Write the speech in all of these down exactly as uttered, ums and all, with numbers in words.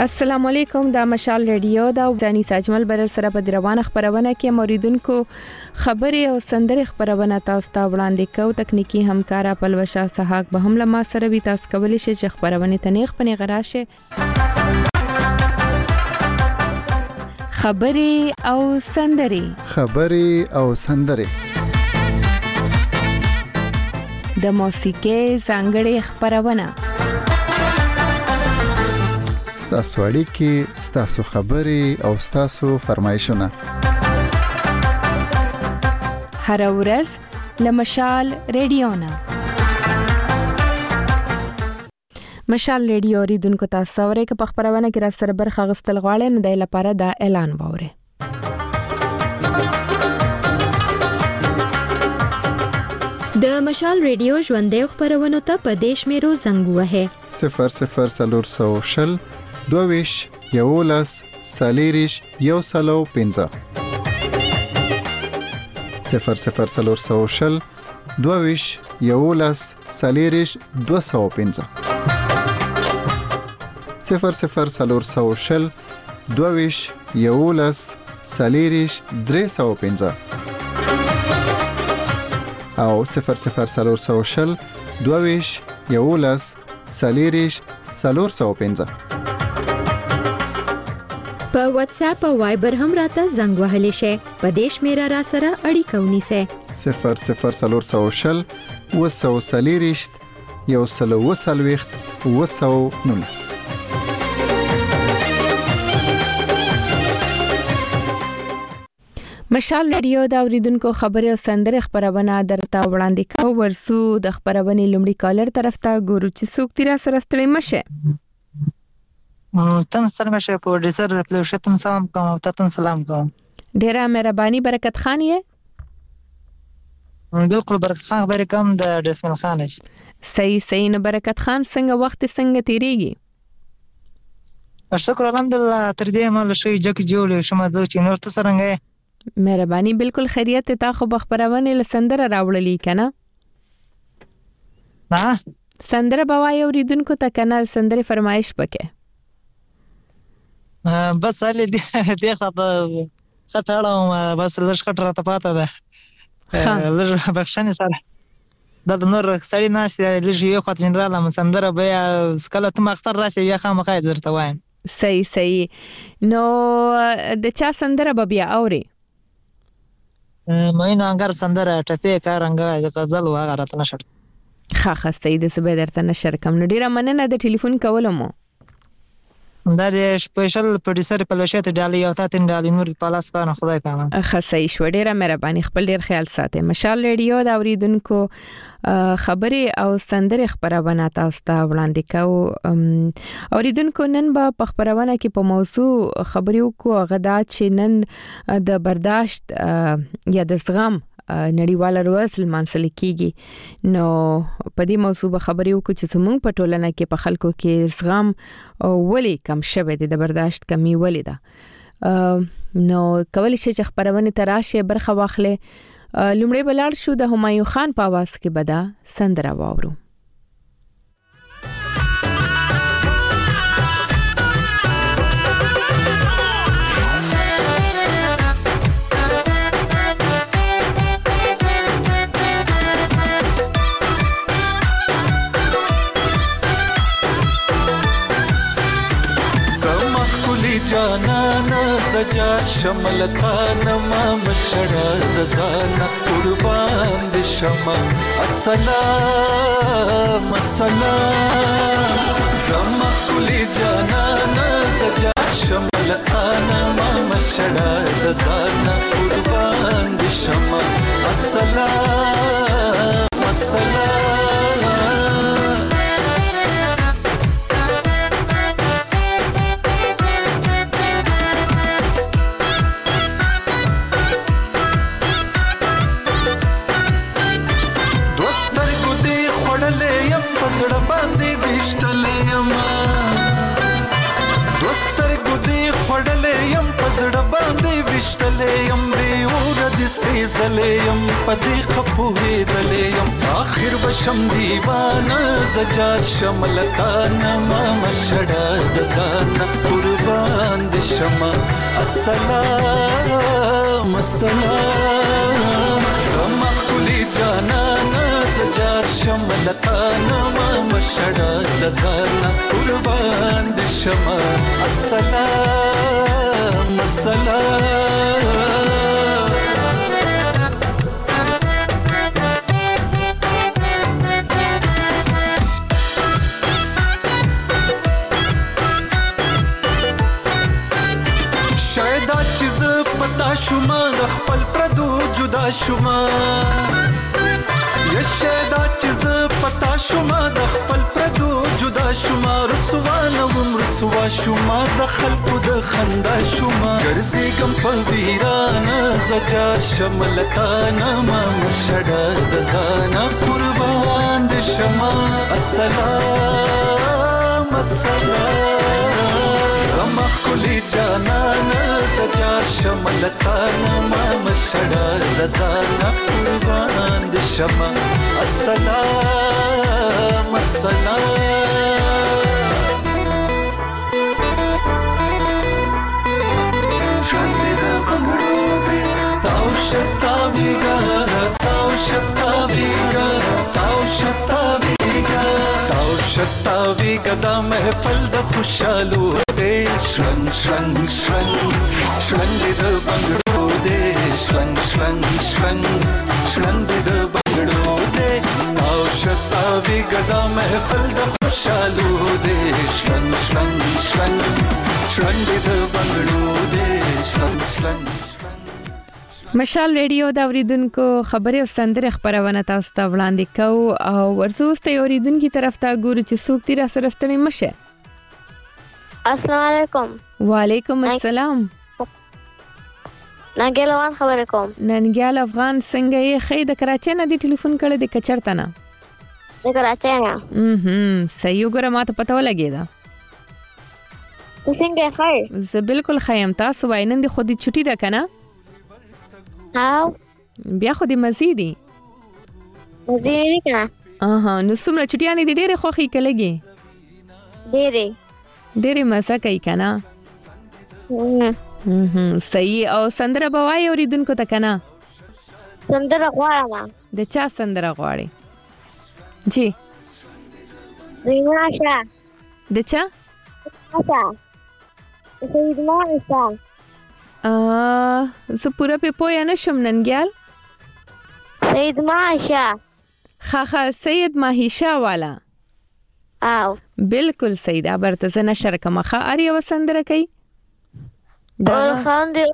السلام علیکم دا مشال ریډیو دا ځاني ساجمل بر سره په روانه خبرونه کې موریدونکو خبري او سندري خبرونه تاسو ته وړاندې کوو. تکنیکی همکارا پلوشا سحاق به هم لمه سره وي تاسو کولی شئ چې خبرونه تنیخ پنی غراشه خبري او سندري خبري او سندري د موسیقي ځانګړي خبرونه ستاسو اړیکې، ستاسو خبرې او ستاسو فرمایشونه هر ورځ لمشال ریډیو نه مشال ریډیو ریدونکو تاسو اورئ که په خبرونه کې را سره برخه غستل غواړئ نو د لپاره دا اعلان وورئ. د مشال ریډیو ژوندې خبرونه ته په دیش میرو زنګ وهه صفر صفر صفر شل دویش یولس سالیریش یو سلو پنځه صفر صفر صفر شل دویش یولس سالیریش دو سو پنځه صفر صفر صفر شل دویش یولس سالیریش درې سو پنځه او صفر صفر صفر شل دویش یولس سالیریش سلور سو پنځه. په واتس اپ او وایبر هم راته زنګ وهلی شي. په دیش میرا را سره اړیکه ونیسه صفر صفر صفر شل وسو سالیریش یو سلو وسلويخت وسو نونس. مشال ریډیو دا اوریدونکو خبري او سندره خبرونه درته وړاندې کوو. ورسو د خبرونه لومړی کالر طرف ته ګورو چې څوک تیر سره ستړي مشه. تم سلام شه پروډوسر پلوشتن سلام کوم او تاسو سلام کوم. ډیره مهرباني برکت خان یې. بالکل برکت خان خبرې کوم د دسمل خان شي. صحیح صحیح نو برکت خان څنګه وخت څنګه تیریږي؟ شکر الحمدلله تر دې مال شي جک جوړ شمه د چې نور ته سرنګ مهرباني بالکل خیریت ته خو بخبرونه لسندره راوړلې کنه. ها سندره بوای اوریدونکو ته کنه سندره فرمایش پکې. بس علي دې خاطر خټاړم بس لږ خټره ته پاته ده. لږ بخښنه سره د نور سړی ناس لږ یو خاطر جنرال هم سندره بیا سکله ته مختار راشي یا خامخا درته وایم. صحیح صحیح نو د چا سندره به بیا اوري؟ مې نه انګار سندره ټپه کارنګ غزل واغ راته نشړ. ښه ښه سید سبه درته نشر کوم. نو ډیره مننه د ټلیفون کولمو. دا د سپیشل پروډوسر په لشته ډالۍ او تاسو ډالۍ نور په لاس باندې خدای پامه. ښه صحیح شو ډیره مهرباني خپل ډیر خیال ساتئ. مشال ریډیو دا اوریدونکو خبري او سندره خبرونه تاسو ته وړاندې کوو. اوریدونکو نن به خبرونه کې په موضوع خبري وکړو غدا چې نن د برداشت یا د زغم نړیواله ورځ لمانځل کیږي. نو په دې موضوع به خبري وکړو چې زموږ په ټولنه کې په خلکو کې زغم ولې کم شوی دی، د برداشت کمی ولې ده. نو کولی شي چې خبرونه تراشه برخه واخلي. لومړی بلار شو د همایون خان په आवाज کې بدا سندره واورو. جانانا سجا شملتانا ما مشڑا دزانا قربان دی شما السلام السلام زما کلی جانانا سجا شملتانا ما مشڑا دزانا قربان دی شما السلام السلام وشتلې يم بي ور د سي زلیم پدې خپوهې دلیم آخر بشم دیوانه زجات شملتان ما مشړه د ځان قربان د شمه السلام السلام زما کلی جانان زجات شملتان ما مشړه د ځان قربان د شمه السلام السلام شاید چیز پتا شوما د خپل پردو جدا شوما یا شاید چیز پتا شوما د خپل پردو جدا شوما رسوا نوم رسوا شوما د خلقو د خندا شوما ګرځي ګم په ویرانه زجا شملتانه ما مشړه د ځان قربان د شمه السلام السلام زما کلی جانان زجا شملتانه ما مشړه د ځان قربان د شمه السلام السلام شتاویگا تاو شتاویگا تاو شتاویگا تاو شتاویگا دا محفل دا خوشالو دے شلنگ شلنگ شلنگ شلنگ دا بنگڑو دے شلنگ شلنگ شلنگ شلنگ دا بنگڑو دے تاو شتاویگا دا محفل دا خوشالو دے شلنگ شلنگ شلنگ شلنگ دا بنگڑو دے شلنگ شلنگ مشال ریډیو دا اوریدونکو خبره او سندره خبرونه تاسو ته وړاندې کوو او ورزوسته اوریدونکو طرف ته ګورو چې څوک تیر سره ستړي مشه. السلام علیکم. وعلیکم السلام. ننګیال افغان خبرې کوم. ننګیال افغان څنګه یې؟ خې د کراچۍ نه دی ټلیفون کړی د کچرته نه؟ د کراچۍ نه. هم صحیح وګوره ماته پته ولګېده. ته څنګه ښه؟ زه بالکل ښه یم. تاسو وایي نن د خو دې چټي ده که نه؟ او بیا خو دې مزې دي. مزې دي که نه؟ اها نو څومره چټیانې دې ډېرې خوښې که لږې؟ ډېرې ډېرې مزه کوي که نه؟ صحیح. او سندره به وایې اورېدونکو ته که نه؟ سندره غواړم. د چا سندره غواړې؟ جی زینا شاه. د چا؟ شاه سید مان شاه. زه پوره په پوهه نشم ننګیال. سید ماهیشا. ښه ښه سید ماهیشا والا. او بالکل صحیح ده. برته زه نشر کومه. ښه هر یوه سندره کوي. اور ساندې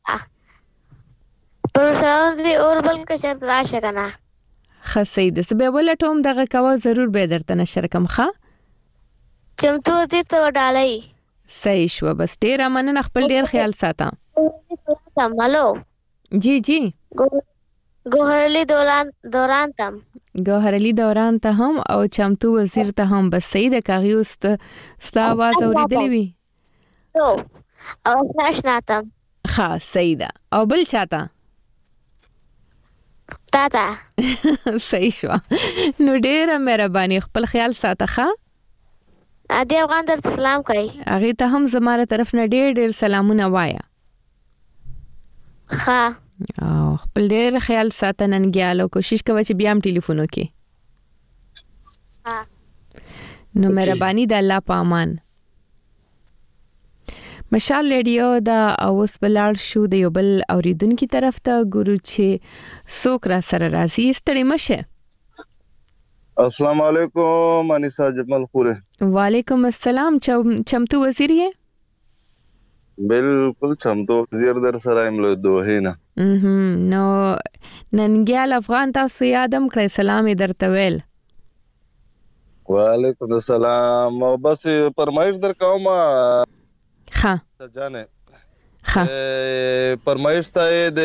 پر ساندې اور بل که شرط راشه که نه؟ ښه صحیح ده. زه بیا ولټوم دغه کوه ضرور به درته نشر کوم. ښه چمتو وزیر ته وډالئ. صحیح شوه. بس ډېره مننه. خپل ډېر خیال ساته. هلو جی جی ګوهرعلي دوران ته ګوهرعلي دوران ته هم او چمتو وزیر ته هم. بس صحیح ده. که هغوی اوس ستا آواز اورېدلی وي. او اشنا اشنا ته. ښه صحیح ده. او بل چا ته؟ تا ته. صحیح شوه. نو ډېره مهرباني. خپل خیال ساته. ښه ادي افغان درته سلام کوي. هغې ته هم زما له طرف نه ډېر ډېر سلامونه وایه. ښه. او خپل ډېر خیال ساته ننګیال او کوشش کوه چې بیا هم ټلیفون وکړې. نو مهرباني د الله په امان. مشال ریډیو دا اوس بلاړ شو د یو بل اوریدونکو طرف ته ګورو چې څوک را سره راځي. ستړي مشه. السلام علیکم انیسا جمال خوره. وعلیکم السلام. چمتو وزیر یې؟ بالکل چمتو وزیر در سره ایم له دوه نه. نو ننګیال افغان تاسو یادم کړئ. سلام یې درته ویل. وعلیکم السلام. بس فرمایش در کوم. ښه جانه ښه فرمایش ته د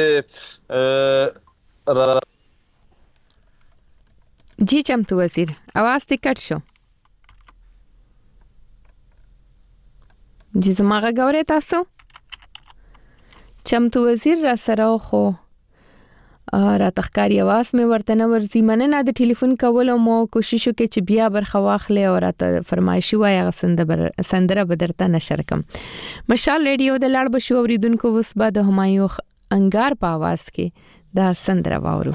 جی چمتو وزیر आवाज ته کټ شو. جی زما غوړې تاسو چمتو وزیر را سره خو را تخکاری आवाज مې ورته نه ورزي مننه د ټلیفون کولو مو کوشش وکړ چې بیا برخه واخلې او راته فرمایشي وایي هغه سندره به درته نشر کم. مشال ریډیو د لاړ بشو اوریدونکو وس بعد همایو انګار په आवाज کې دا سندره واورو.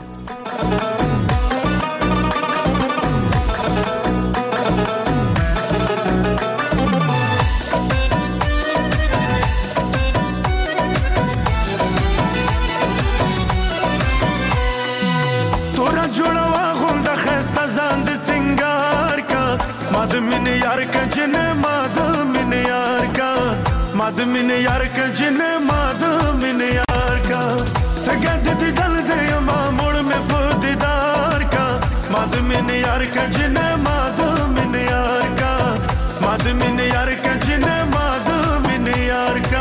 مادمین یار کا جن مادمین یار کا مادمین یار کا جن مادمین یار کا تگد دی دل دے ما موڑ میں دیدار کا مادمین یار کا جن مادمین یار کا مادمین یار کا جن مادمین یار کا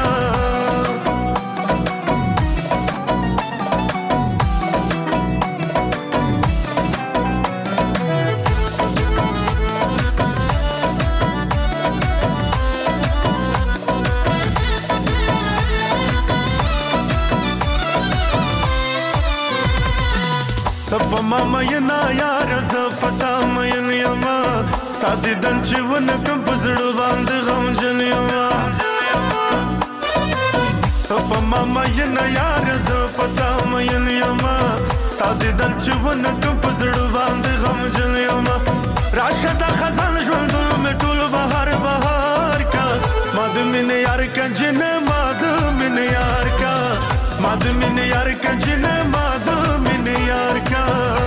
तब मामा ये ना यार ज पता मयन यमा सादी दन जीवन कम पजड़ बांध गम जन यमा तब मामा ये ना यार ज पता मयन यमा सादी दन जीवन कम पजड़ बांध गम जन यमा राशदा खजान ज्वल में टूल बहार बहार का मादमिन यार का जिन मादमिन यार का मादमिन यार का जिन मादमिन यार का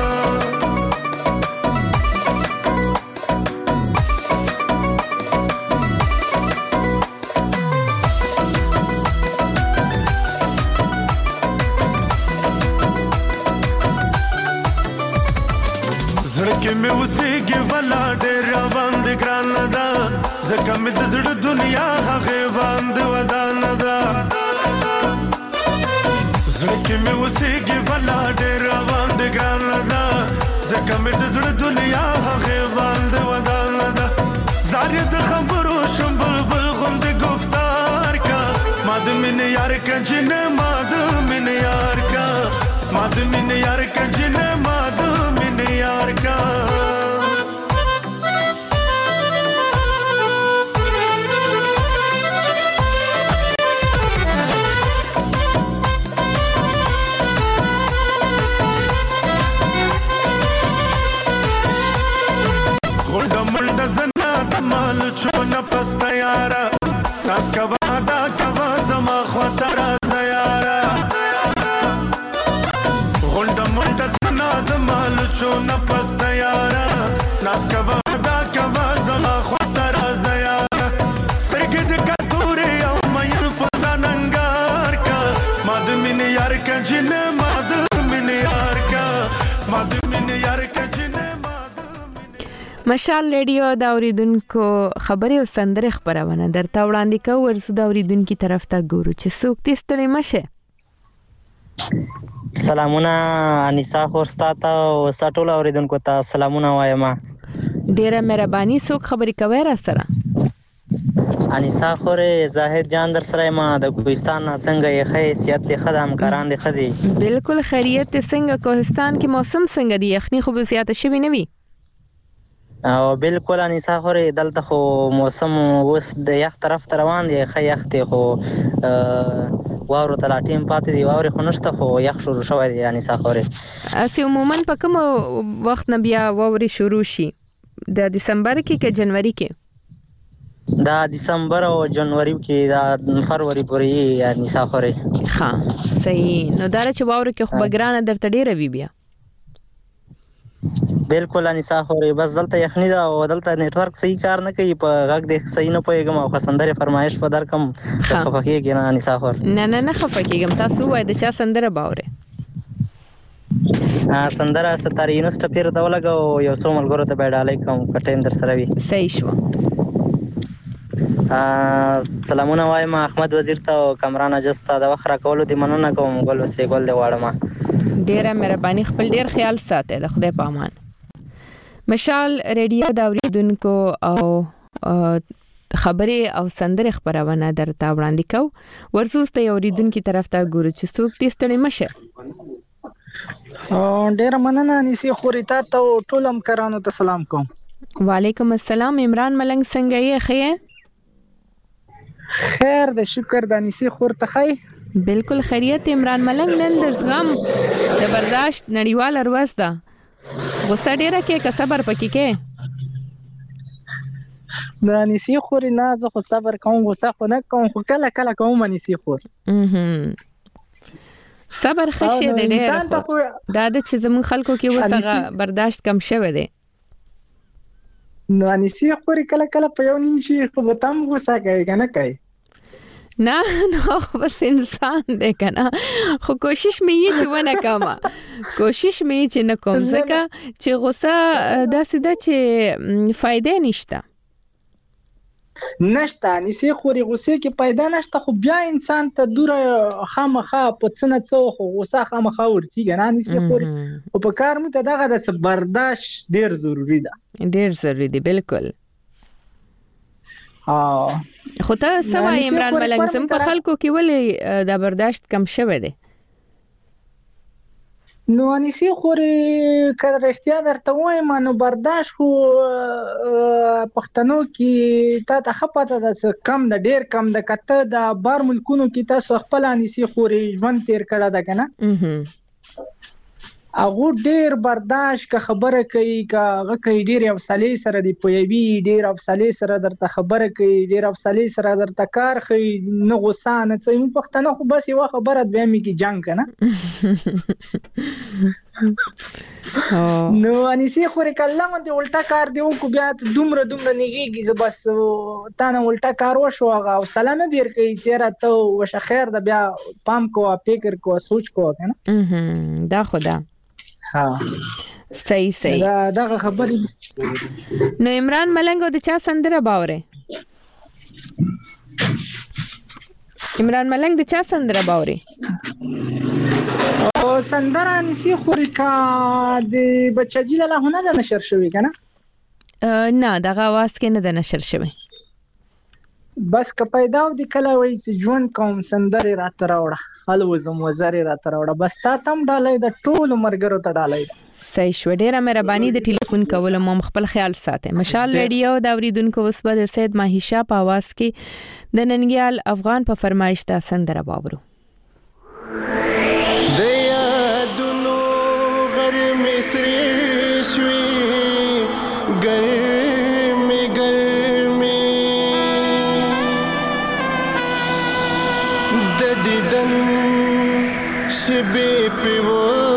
زړه مې وسیږي ولا ډېر باند ګران ده ځکه مې د زړه دنیا هغه باند ودان ده زړه مې وسیږي ولا ډېر باند ګران ده ځکه مې د زړه دنیا هغه باند ودان ده زاري د خبرو شم بلبل غوند گفتار کا مادمین یار کا جن مادمین یار کا مادمین یار کا جن مادمین یار کا غونډه منډه زنا د مال چونه پسته یارا تاس کا وعده کوا زما خطر زیارا غونډه منډه زنا د مال چونه پسته یارا تاس کا وعده کوا زما خطر زیارا سترګې د کتوري او مېن په ځاننګار کا مادمین یار کا جن مادمین یار کا مادمین یار کا جن مشال ریډیو دا اوریدونکو خبري او سندره خبرونه درته وړاندې کوو ورسو دا اوریدونکو طرف ته ګورو چې څوک تستړي مشه. سلامونه انیسا خورستاته او سټول اوریدونکو ته سلامونه وایم. ډیره مهرباني څوک خبري کوي را سره. انیسا خوره زاهد جان در سره ما د کوهستان څنګه یې حیثیت د خدام کاران دي خدي بالکل خیریت څنګه کوهستان کې موسم څنګه دی یخني خو به زیاته شوی نه وي او بالکل انیسا خوره دلته خو موسم اوس د یخ طرف ته روان دی خی یخ ته خو واورو تل ټیم پاتې دی واوري خو نشته خو یخ شروع شوی دی انیسا خوره اسی عموما په کوم وخت نه بیا واوري شروع شي د دسمبر کې کې جنوري کې دا دسمبر او جنوري کې دا فروری پورې انیسا خوره ها صحیح نو دا چې واوري کې خو بګرانه درته ډیره وی بیا بالکل انیسا خوره بس دلته یخنی دا او دلته نیټ ورک صحیح کار نه کوي په غږ د صحیح نه پويګم او خسندره فرمایش په در کم خفقېږي نه انیسا خوره نه نه نه خفقېږم تاسو وای د چا سندره باوره ها سندره ستاره یونست پیر دا ولګو یو څو ملګرو ته بیډالای کوم کټین در سره وي صحیح شو. سلامونه وایم احمد وزیر ته او کمران اجستا د وخره کولو دی مننه کوم ګل وسې ګل دی واړم ډیره مهرباني خپل ډیر خیال ساته د خدای په امان. مشال ریډیو دا اوریدونکو او خبري او سندره خبرونه درته وړاندې کو ورسوسته اوریدونکو طرف ته ګورو چې څوک دې ستړي مشه. ډیر مننه انیسی خوري تا ته ټول همکارانو ته سلام کوم. وعلیکم السلام. عمران ملنګ څنګه یې؟ ښه خیر د شکر د انیسی خور ته ښه بالکل خیریت. عمران ملنګ نن د زغم د برداشت نړیواله ورځ ده. غوسه ډیره کې که صبر پکې کې؟ د انیسی خوري نه زه خو صبر کوم غوسه خو نه کوم خو کله کله کوم انیسی خور. صبر خشه د ډیر دا د چې زمون خلکو کې وسغه برداشت کم شوه دی. نو انیسی خوري کله کله په یو نیم شي خو به تم غوسه کوي کنه کوي نه نو بس انسان دی کنه خو کوشش مې یې چې ونه کما کوشش مې چې نه کوم ځکه چې غوسه داسې ده چې فائدې نشته نشته انیسی خوري غوسه کې پیدا نشته خو بیا انسان ته دوره خامخا په څنګه څو خو غوسه خامخا ورتي کنه انیسی خوري او په کار مو ته دغه د برداشت ډیر ضروری ده ډیر ضروری دی بالکل. ها خو ته سوا عمران ملنګ سم په خلکو کې ولې د برداشت کم شوه دی؟ نو انیسی خوري کله اختیا درته وایم نو برداشت خو پښتنو کې تا ته خپته ده کم د ډیر کم د کته د بار ملکونو کې تاسو خپل انیسی خوري ژوند تیر کړه ده کنه هغه ډیر برداشت که خبره کوي که هغه کوي ډیر حوصله سره دی پویوي ډیر حوصله سره درته خبره کوي ډیر حوصله سره درته کار کوي نه غوسه نه څه مو پښتنه خو بس یو خبره دوی می کی جنگ کنه نو انیسی خوري کله مونږ د الټا کار دیو کو بیا دومره دومره نیږي ز بس تا نه الټا کار وشو هغه حوصله نه دیر کوي چیرې ته وش خیر د بیا پام کو فکر کو سوچ کو کنه دا خدا ها صحیح صحیح دا دغه خبرې نو عمران ملنګ د چا سندره باوره عمران ملنګ د چا سندره باوره او سندره انیسی خوري کا د بچجی له هونه د نشر شوی کنه نه دغه आवाज کې نه د نشر شوی بس که پیدا و دی کله وای چې ژوند کوم سندره را تراوړه حل وزم وزره را تراوړه بس تا تم ډالې د ټول مرګرو ته ډالې صحیح شو. ډیره مهرباني د ټلیفون کول مو خپل خیال ساته. مشال ریډیو دا اوریدونکو اوس به د سید ماهیشا په आवाज کې د ننګیال افغان په فرمایش دا سندره باورو. د یادونو غر مصری شوي ګرمي ګرمي د دیدن شبي په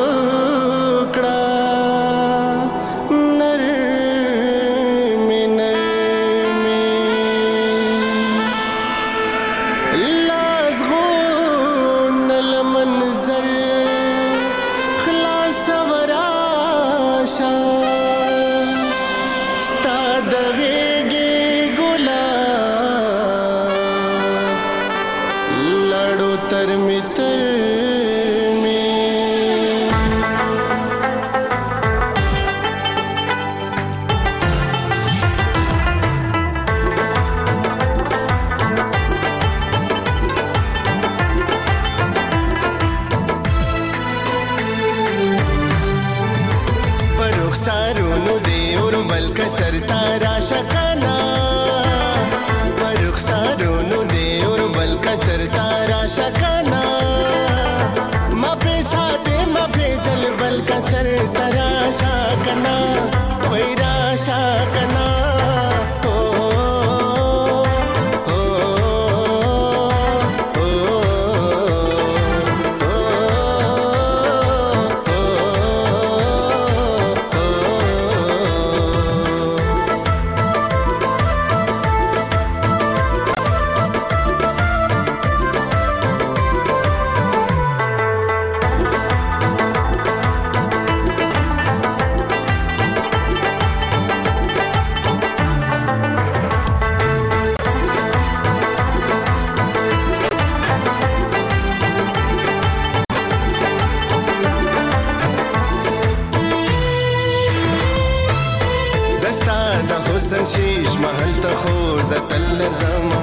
شیش محل ته خو زتل زما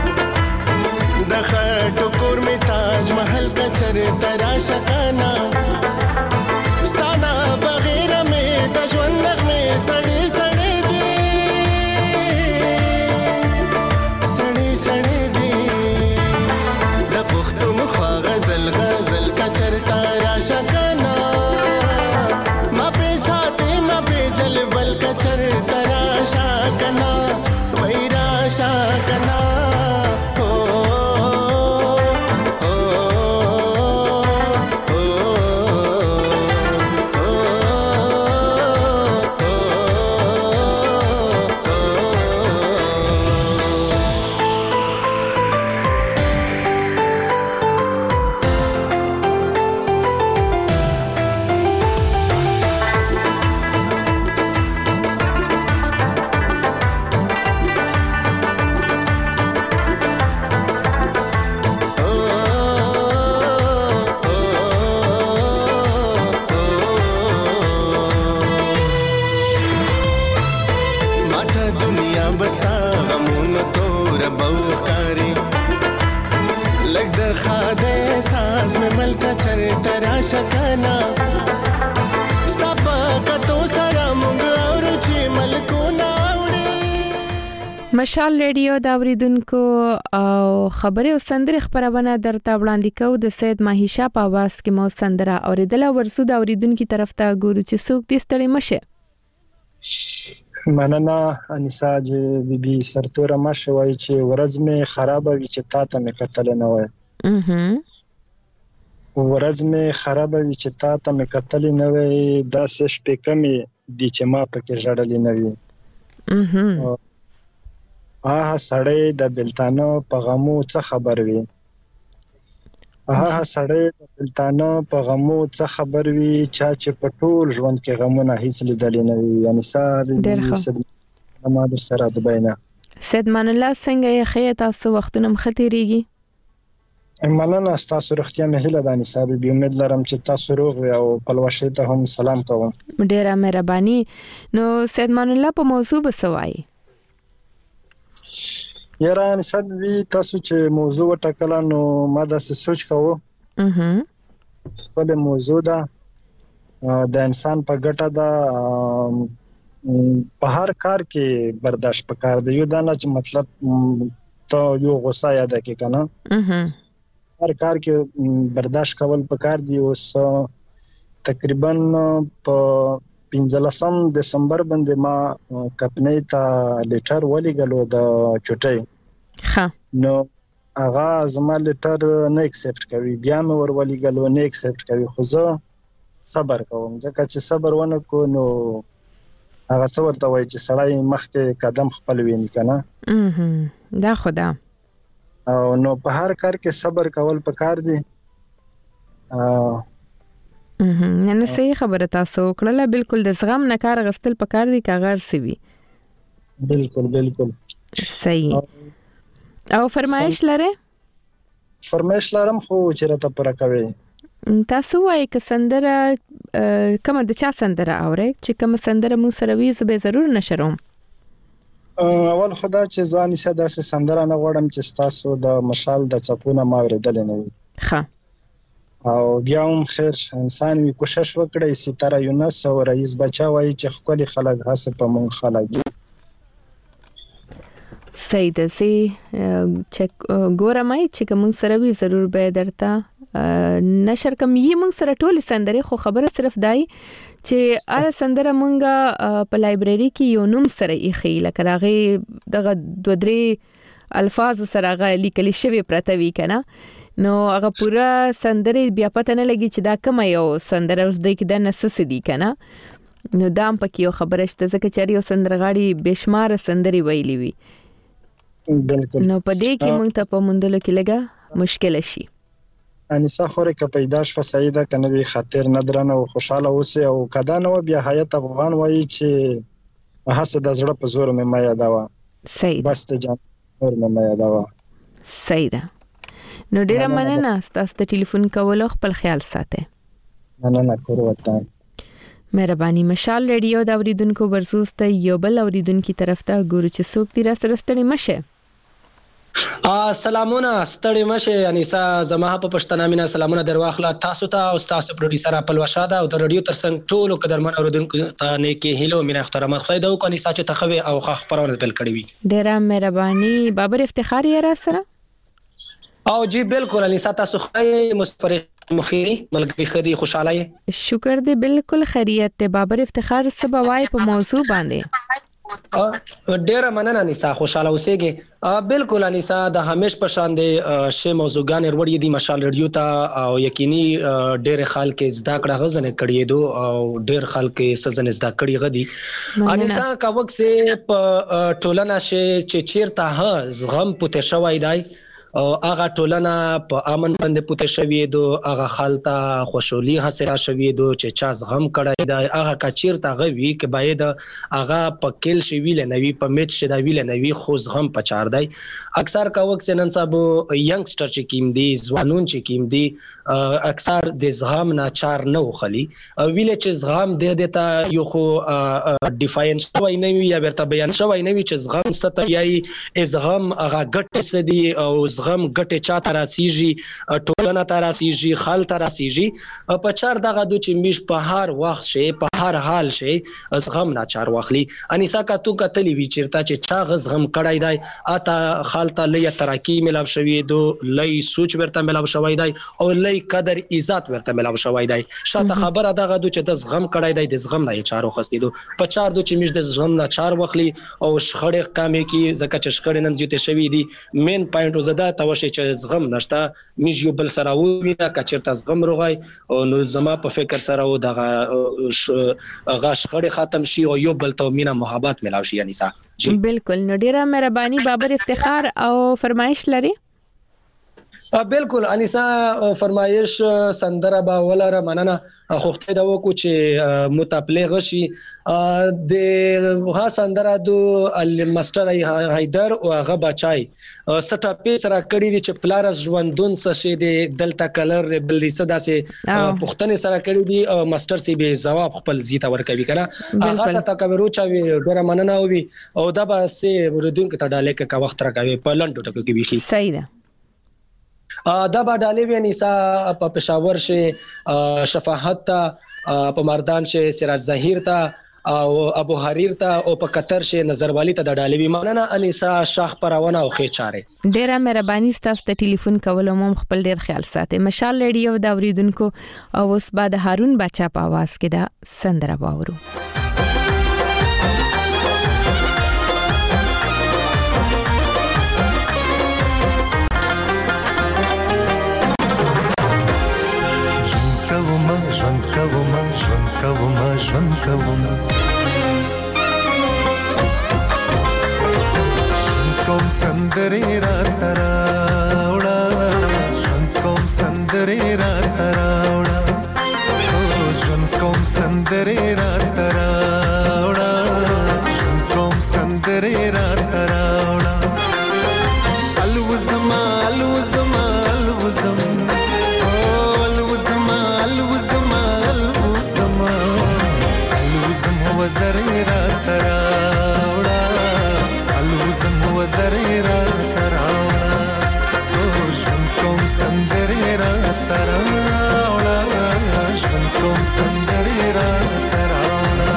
د خټو کور می تاج محل کا چر ترا شکانا ستا دلته چرته راشه کنه ستا په کتو سره موږ اورو چې ملکونه وړي. مشال ریډیو دا اوریدونکو او خبري او سندري خبرونه درته وړاندې کوو. د سید ماهیشا په आवाज کې مو سندره اوریدله. ورسو دا اوریدونکو طرف ته ګورو چې څوک دې ستړي مشه. مننه انیسا جی بی بی سرتوره مشه وای چې ورځ می خراب وي چې تا ته مې کتل نه وای. اها ورځ می خراب وي چې تا ته مې کتل نه وای. دا شپې کمی دي چې ما پکې ژړلې نه وي. اها آها سړی د بلتانو په غمو څه خبر وي. آها سړی د بلتانو په غمو څه خبر وي. چا چې په ټول ژوند کې غمونه هیڅ لیدلې نه وي. یعنی ساده ما در سره د بینه سید مان الله څنګه یې خې تاسو وختونه مختيريږي. مننه تاسو روغتیا مې هیله ده نصاب بي امید لرم چې تاسو روغ وي او پلوشه ته هم سلام کوم. ډیره مهرباني. نو سید مان الله په موضوع بسوای یاره نصاب بي تاسو چې موضوع وټکل نو ما د سوچ کوو. اها خپل موضوع ده د انسان په ګټه ده. په هر کار کې برداشت پکار دی. یو دا نه چې مطلب ته یو غوسه یاد کې کنه. اها هر کار کې برداشت کول پکار دی. اوس تقریبا په پنځلسم دسمبر باندې ما کپنۍ ته لیټر ولېګلو د چټۍ. ها نو هغه زما لیټر نه ایکسپټ کوي. بیا مې ور ولېګلو نه ایکسپټ کوي. خو زه صبر کوم ځکه چې صبر ونه کو نو هغه څه ورته وایي چې سړی مخکې قدم خپل ویني کنه. اها دا خدا او نو په هر کار کې صبر کول پکار دي. اها نه صحیح خبره تاسو کړله. بالکل د زغم نه کار غستل پکار دي کاغار سی وي. بالکل بالکل صحیح. او فرمایش لره فرمایش لرم خو چیرته پر کوي. تاسو وايي ک سندره کوم د چا سندره اوري چې کوم سندره مو سره وي زه به ضرور نشروم. اول خدا چې ځان یې داسې سندره نه غوړم چې تاسو د مشال د چپونه ما ورېدل نه وي. ښه او بیا هم خیر انسان وی کوشش وکړي. ستاره یونس او رئیس بچا وایي چې خپل خلک هڅه په مون خلک. سید سي چک ګورمای چې کوم سره وي ضرور به درته نشر کوم. یې موږ سره ټول سندره خو خبره صرف دای چې اره سندره مونږه په لایبرری کې یو نوم سره یې خېله کراغه دغه دوه درې الفاظ سره غا لیکل شوی پرته وی کنه. نو هغه پورا سندره بیا پته نه لګي چې دا کوم یو سندره اوس د کې د نسس دي کنه. نو دام پکې یو خبره شته ځکه چې یو سندرغاړي بشمار سندري ویلي وي. بالکل نو په دې کې مونږ ته په مندلو کې لګا مشکل شي. انیسا خوره که پیداش و سعیده کنه بی خاطر ندرن و خوشحاله اوسه او کدا نو بیا حیات افغان وایي چې هڅه د زړه په زور مې ما یادوا. صحیح بس ته جان اور مې ما یادوا. صحیح ده. نو ډیره مننه تاسو ته ټلیفون کول خپل خیال ساته. مننه کور وته. مهرباني. مشال ریډیو دا اوریدونکو ورزوسته یو بل اوریدونکو طرف ته ګورو چې څوک دې را سره ستړي مشه. سلامونه ستړي مشه. انیسا زما په پښتنه مینا سلامونه درواخله تاسو ته او تاسو پروډوسر خپل وشاده او د رادیو ترڅنګ ټولو قدرمن اوریدونکو ته نیکی هیلو مینا احترامات خدای دې وکړي انیسا چې تخوي او خ خبرونه بل کړی وي. ډیره مهرباني. بابر افتخار یې را سره او جی بالکل انیسا تاسو خی مستفرق مخيري ملګری خدي خوشاله شکر دې بالکل خیریت ته. بابر افتخار سبا وای په موضوع باندې ډیره مننه انیسا خوشاله اوسېږي. بالکل انیسا د همیش په شان دي شی موضوعګان وروړي دي مشال ریډیو ته او یقیني ډېر خلک زده کړه غزنه کړي دي او ډېر خلک سزن زده کړي غدي. انیسا کا وخت سه په ټولنه شي چې چیرته ها زغم پته شوی دی او هغه ټولنه په امن باندې پوتې شوی دو. هغه خالته خوشحالي حاصله شوی دو چې چا زغم کړی دی. هغه کچیر ته غوي کې باید هغه په کل شي ویل نه وي په میچ شي دا ویل نه وي خو زغم پچار دی. اکثر کا وخت نن صاحب ینګستر چې کیم دي ځوانون چې کیم دي اکثر د زغم نه چار نه وخلی ویل چې زغم د دې ته یو خو ډیفاین شوی نه وي یا ورته بیان شوی نه وي چې زغم ست یای زغم هغه ګټ سدي او زغم ګټه چا تراسيږي ټولنه تراسيږي خال تراسيږي په چار دغه د چې میش په هر وخت شي په هر حال شي زغم نه چار واخلي انیسا کا تو کتلی وی چیرته چې چا غزغم کړای دی اته خالته لې ترقی ملاو شوی دو لې سوچ ورته ملاو شوی دی او لې قدر عزت ورته ملاو شوی دی شاته خبره دغه د چې د زغم کړای دی د زغم نه چارو خستې دو په چار د چې میش د زغم نه چار واخلي او شخړې کامې کی زکه چې شخړې نن زیته شوی دی مین پوینټ زده توشه چې زغم نشته میش یو بل سره وینه کچرته زغم روغای او نو زما په فکر سره و دغه غاش خړې ختم شي او یو بل ته مینا محبت ملاو شي انیسا جی بالکل نو ډیره مهرباني بابر افتخار او فرمایش لري بالکل انیسا فرمایش سندره با ولر مننه خوخته دا وکړو چې متپلغ شي د غا سندره دو المستر حیدر او هغه بچای سټا په سره کړی دي چې پلارز ژوندون څه شي د دلتا کلر بل رسدا سه پښتنه سره کړی دي او ماستر سی به جواب خپل زیته ورکوي کنه هغه ته تکبرو چا وی ډیر مننه وي او دا به سه ورودون کې ته ډالې کې کا وخت راکوي په لندو ټکو کې وی صحیح ده دا با ډالې وی انیسا په پېښور شه شفاعت ته په مردان شه سراج ظهیر ته او ابو حریر ته او په قطر شه نظروالی ته ډالې وی ماننه انیسا شاخ پرونه او خېچاره ډیره مهرباني ستاسو ته ټلیفون کولو مم خپل ډیر خیال ساتي مشال ریډیو دا اوریدونکو او اوس بعد هارون بچا په आवाज کې دا سندره باورو ژوند کوم ژوند کوم ژوند کوم کوم سندري را تراوړه ژوند کوم سندري را تراوړه ژوند کوم سندري را تراوړه ژوند کوم سندري را تراوړه الوزما الوزما الوزم وزريرا تراوڑا الوزم وزريرا تراوڑا جون کوم سندريرا تراوڑا جون کوم سندريرا تراوڑا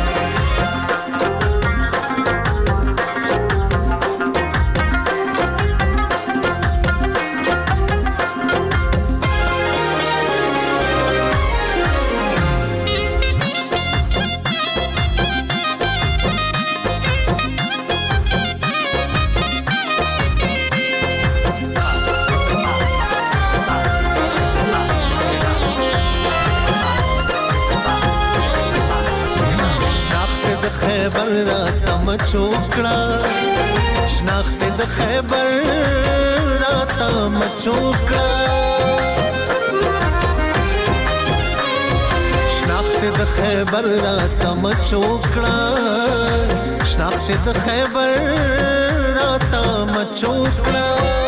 خیبر راته مچوکړه شناخت د خیبر راته مچوکړه شناخت د خیبر راته مچوکړه شناخت د خیبر راته مچوکړه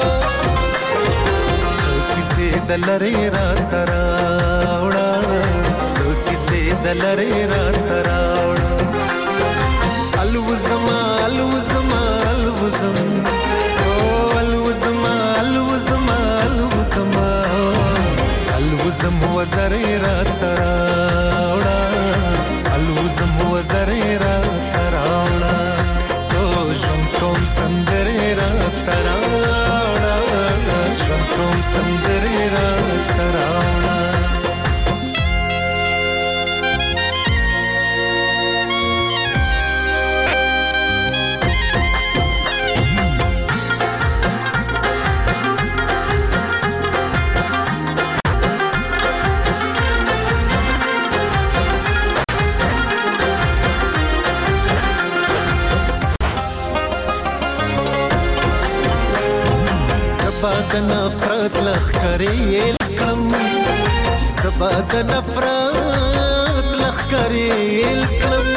کیسه دلری راته راوړه کیسه دلری راته راوړه الوزما الوزما الوزم الوزما الوزما الوزما الوزم وزريرا تراوڑا الوزم وزريرا تراوڑا جون کوم سندريرا تراوڑا جون کوم سندريرا تراوڑا زباد نفرت لخکری الکلم زباد نفرت لخکری الکلم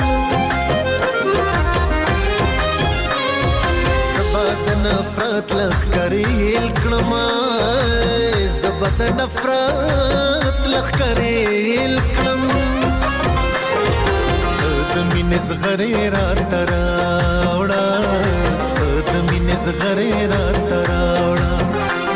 زباد نفرت لخکری الکلم زباد نفرت لخکری الکلم دمین زغری را تراوڑا دمین زغری را تراوڑا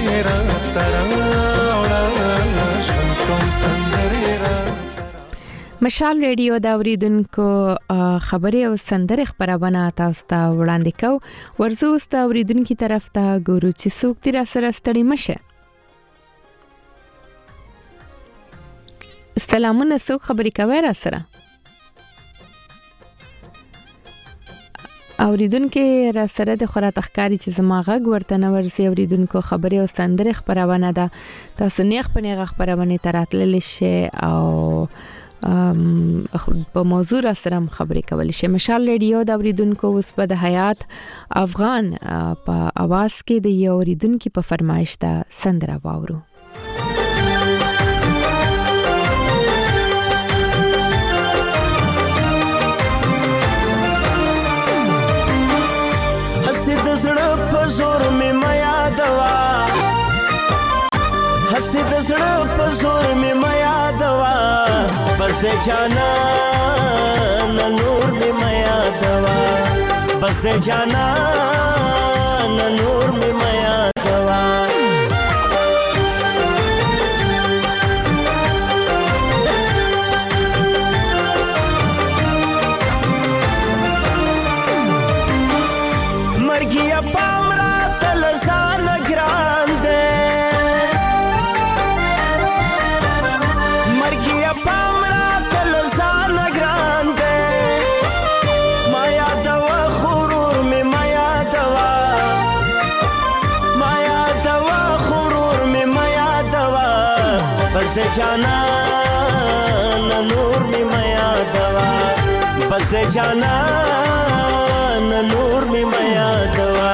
را تراوړه ژوند کوم سندرې را. مشال ریډیو دا اوریدونکو خبري او سندره خبرونه تاسو ته وړاندې کو. ورزو ست اوریدونکو طرف ته ګورو چې څوک تیر سره ستړي مشه. سلامونه، څوک خبري کوي را سره؟ اوریدونکو را سره د خورات اخکاری چې زما غږ ورته نه ورسي. اوریدونکو خبري او سندره خبرونه ده تاسو نیغ په نیغ خبرونه تراتل شي او په موضوع را سره خبرې کول شي. مشال ریډیو دا اوریدونکو اوس په د حیات افغان په आवाज کې د یو اوریدونکو په فرمایش ته سندره واورو. حسد زړه په زور می میا دوا، حسد زړه په زور می میا دوا، بس د جانا نور می میا دوا، بس د جانا نور می میا دوا. مرګیا پامرا تل ځان ګران دے، مرګیا پامرا تل ځان ګران دے، مایا دوا غرور می مایا دوا، مایا دوا غرور می مایا دوا، بس د جانا نور می مایا دوا، بس د جانا نور می مایا دوا.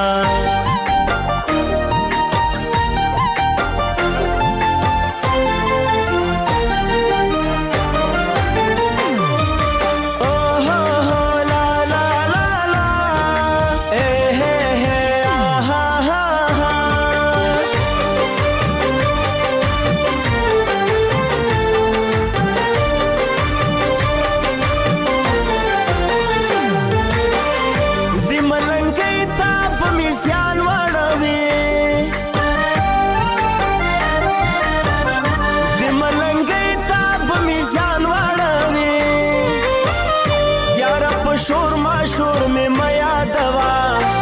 شور ما شور میں میا دوا،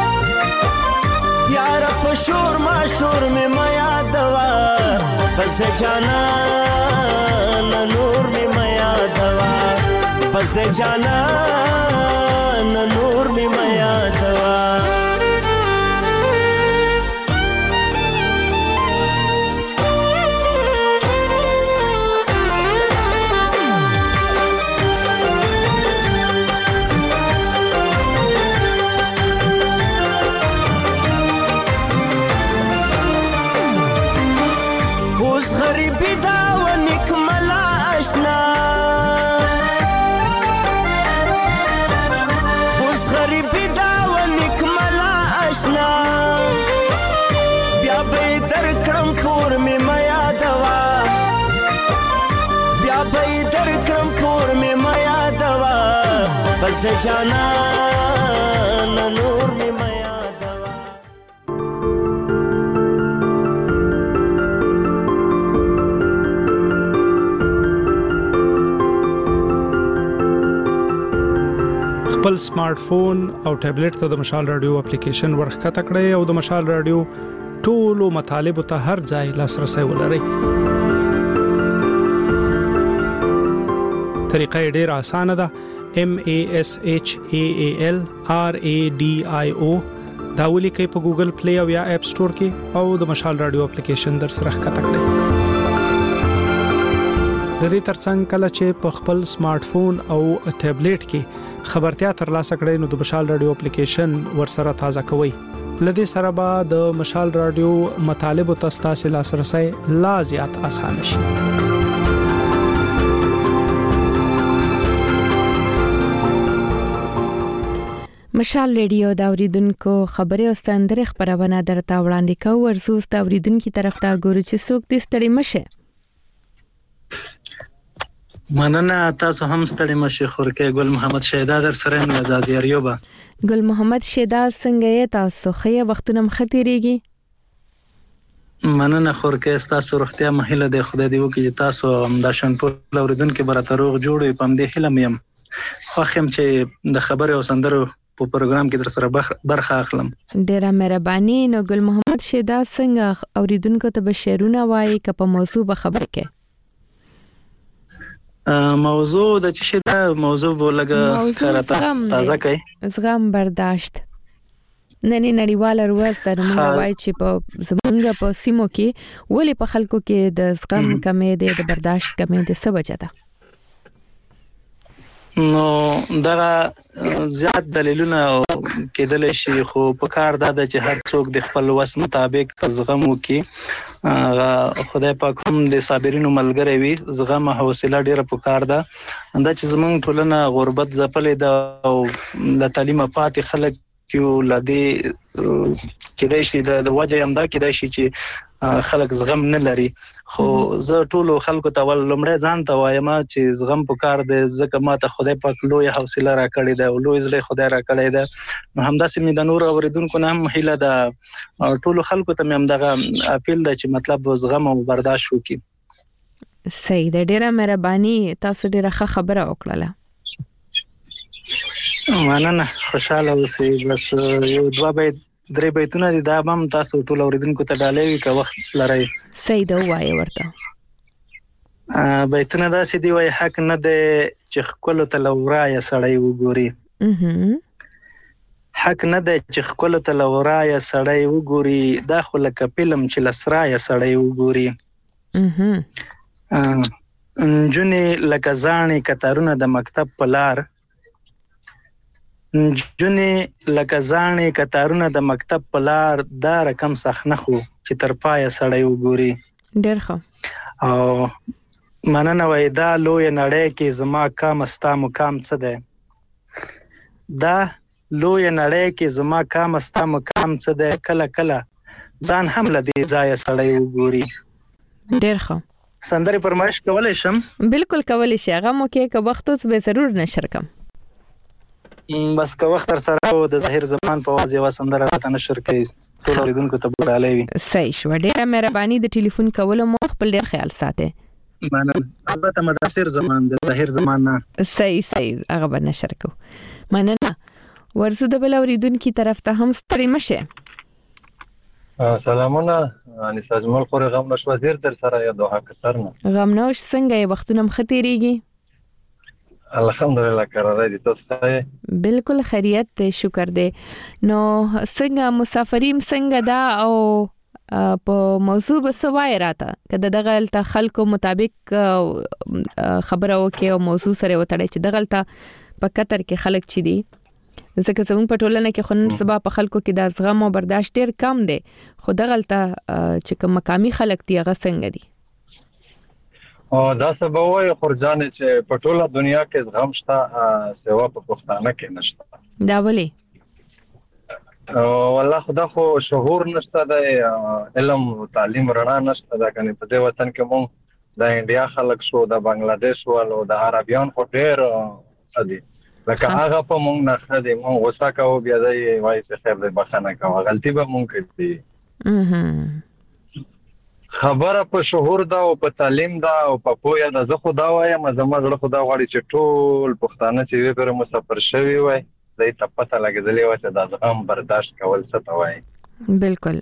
یار شور ما شور میں میا دوا، بس د جانا نور میں میا دوا، بس د جانا نور میں میا دوا. غریبی دا و نکملا اشنا، اوس غریبی دا و نکملا اشنا، بیا به در کړم کور می میا دوا، بیا به در کړم کور می میا دوا، بس د جانا نور می میا. خپل سمارټ فون او ټابلیټ ته د مشال رادیو اپلیکیشن ورخکته کړئ او د مشال رادیو ټولو مطالبه ته هر ځای لاسرسي ولرئ. طریقه ډیره اسانه ده. M A S H A A L R A D I O دا ولیکئ په ګوګل پلی او یا اپ سٹور کې او د مشال رادیو اپلیکیشن در سره ښکته کړئ. د دې ترڅنګ کله چې په خپل سمارټ فون او ټابلیټ کې خبرتیا ترلاسه کړئ نو د مشال رادیو اپلیکیشن ورسره تازه کوئ. لدې سره به د مشال رادیو مطالب او تاسو لاسرسي لا زیات آسان شي. مشال ریډیو دا اوریدونکو خبري او سندره خبرونه درته وړاندې کوو. ورزو ست اوریدونکو طرف ته ګورو چې څوک دې ستړي مشه. مننه، تاسو هم ستړي مشه. خورکه ګل محمد شهدا در سره یم له ازاریوبا. ګل محمد شهدا څنګه یې تاسو؟ خې وختونه مختيريږي؟ مننه خورکې تاسو روغتیا مهله د خدای دی وکړي چې تاسو د شنپور اوریدونکو برته روغ جوړې پم دې هلم يم خوښم چې د خبرو او سندرو په پروګرام کې در سره برخه اخلم. ډیره مهرباني. نو ګل محمد شیدا څنګه اوریدونکو ته بشیرونه وایي که په موضوع به خبرې کې؟ موضوع د چې شیدا موضوع بولګه خرته تازه کوي زغم برداشت. نن نړیواله ورځ د موږ وایي چې په زمونږ په سیمو کې ولې په خلکو کې د زغم کمې دي د برداشت کمې دي څه وجه ده؟ نو دا زیات دلیلونه کېدل شي خو په کار دا د چې هر څوک د خپل وس مطابق زغم وکړي. خدای پاک هم د صابرینو ملګری وي. زغم او حوصله ډیره په کار ده. دا چې زمونږ ټولنه غربت ځپلې ده او د تعلیم پاتې خلک کیو لدی کېدای شي د وجه هم دا کېدای شي چې خلک زغم نه لري. خو زه ټول خلکو ته ول لمړی ځان ته وایم چې زغم په کار دی ځکه ماته خدای پاک لوی حوصله را کړې ده او لوی زړه خدای را کړې ده. نو همداسې مې د نور اوریدونکو نه هم هیله ده ټول خلکو ته مې هم دغه اپیل ده چې مطلب زغم او برداشت وکړي. صحیح ده. ډیره مهرباني. تاسو ډیره ښه خبره وکړه. مننه. خوشاله اوسئ. بس یو دوه بیت درې بیتونه دي دا هم تاسو ټول اوریدونکو ته ډالۍ وي که وخت لرئ. صحیح ده وایي ورته. بیتونه داسې دي وایي حق نه دی چې ښکلو ته له ورایه سړی وګوري. حق نه دی چې ښکلو ته له ورایه سړی وګوري دا خو لکه فلم چې له سرایه سړی وګوري. نجونې لکه زاڼې کتارونه د مکتب په لار نجونې لکه زاڼې کتارونه د مکتب په لار دا رقم سخت نه خو چې تر پایه سړی وګوري. ډېر ښه. او مننه وایي دا لویه نړۍ کې زما کام ستا مقام څه دی؟ دا لویه نړۍ کې زما کام ستا مقام څه دی؟ کله کله ځان هم له دې ځایه سړی وګوري. ډېر ښه. سندرې فرمایش کولی شم؟ بالکل کولی شي. هغه مو کې که وخت اوس به ضرور نشر کم. بس که وخت تر سره او د ظاهر زمان په واځ یو سندره راته نشر کوي ټول اوریدونکو ته ډالۍ وي. صحیح شو. ډیره مهرباني. د ټلیفون کولو مو خپل ډیر خیال ساتئ. مننه. البته مدثر زمان د ظاهر زمان نه. صحیح صحیح هغه به نشر کو. مننه. ورزو د بل اوریدونکو طرف ته هم ستړي مشه. سلامونه. انیسا جمال خوري غم نش وزیر در سره یا دوه کتر نه. غم نوش څنګه یې وختونه مختيريږي؟ الحمدلله قراره دي. تاسو ښه؟ بالکل خیریت ته شکر دی. نو څنګه مسافریم څنګه دا او په موضوع به سوای راته کله دغه خلکو مطابق خبره وکي او موضوع سره وتړي چې دغه په قطر کې خلک چي دي ځکه زموږ په ټولنه کې خو نن سبا په خلکو کې د زغم او برداشت ډیر کم دی خو دغه چې کوم مقامي خلک دي هغه څنګه دي؟ او دا سبا وایي خورجان چې په ټوله دنیا کې زغم شته سوا په پښتانه کې نشته. دا ولې؟ والله خدا خو شعور نشته د علم او تعلیم رڼا نشته دا کني په دې وطن کې مونږ د انډیا خلک شو د بنگلاديش والو د عربيان خو ډېر ادي لکه هغه په مونږ نه خدي مونږ غوسه کوو بیا دی وایي چې خیر دې بخنه کوو غلطي به مونږ کوي. خبره په شعور دا او په تعلیم دا او په پوهه دا زه خدا وایم زما زړه خدا غواړي چې ټول پښتانه چې وی پر مسافر شوی وای دای ته پته لګیدلې و چې دا زغم برداشت کول څه ته وای. بالکل.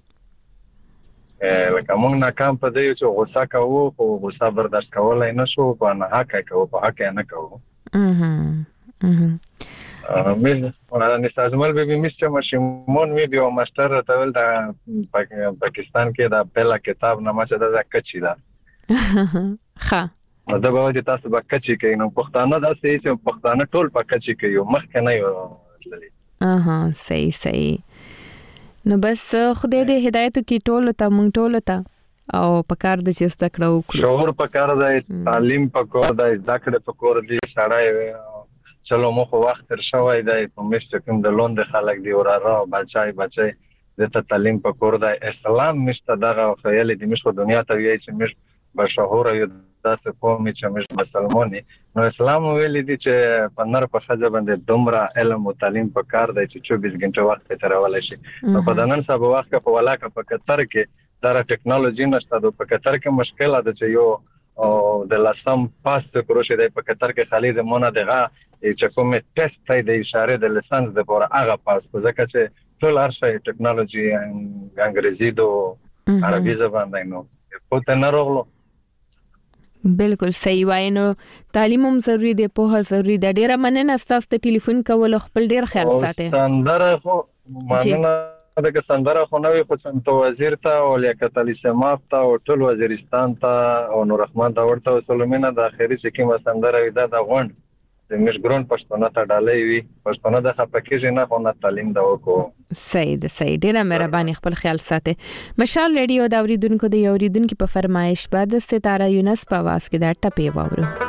ا لکه موږ ناکام په دې چې غوسه کوو او غوسه برداشت کولای نه شو په نه حق کوو په حق نه کوو. اها اها مل ولا نستعمل به میشه مشمون ویډیو ماستر ټول دا پاکستان کې دا پهلا کتاب نامه چې دا کچی دا ها دا به د تاسو به کچی کوي نو پښتانه دا چې پښتانه ټول په کچی کوي مخکې نه یو لري. اها صحیح صحیح. نو بس خدای دې هدایت کی ټول ته مونږ ټول ته او پکار د چې زده کړو وکړو شعور پکار دی تعلیم پکور دی زده کړه پکور دی سړی چلو مو خو وخت تر شوی دی په مشت کوم د لوند خلک دی وراره بچای بچای د تعلیم پکور دی اسلام مشت دغه خیال دی مشت دنیا ته وی چې مش بشهور یو داسې قوم چې مش مسلمانې نو اسلام ویل دي چې په نر په خځه باندې دومره علم او تعلیم پکار دی چې چوبیس غنټه وخت تیرول شي نو په دنن سبا وخت په ولاکه په قطر کې دا ټیکنالوژي نشته د په قطر کې مشکل ده چې یو او د لاسم پاس کروشه د په قطر کې خالي د مونږ دغه چې کوم ټیسټ دی د اشاره د لسانس د پوره هغه پاس په ځکه چې ټول ارشي ټیکنالوژي انګریزي دو عربي زبان دی نو په ته نه راغلو بالکل صحیح وای نو تعلیم هم ضروری دی په ضروری دی ډیره مننه تاسو ته ټلیفون کول خپل ډیر خیال ساتئ سندره خو مننه دغه سندره خو نوې خو څنګه وزیر ته او لیاقت علي سماف ته او ټول وزیرستان ته او نور رحمان ته ورته سلومینه د اخیری چې کومه سندره وي دا د غونډ د مشګرون پښتون ته ډالۍ وي پښتون د خپکیږي نه خو نه تعلیم دا وکړو صحیح ده صحیح ډیره مهرباني خپل خیال ساتئ مشال ریډیو دا اوریدونکو د اوریدونکو په فرمایش بعد ستاره یونس په आवाज کې دا ټپي واورو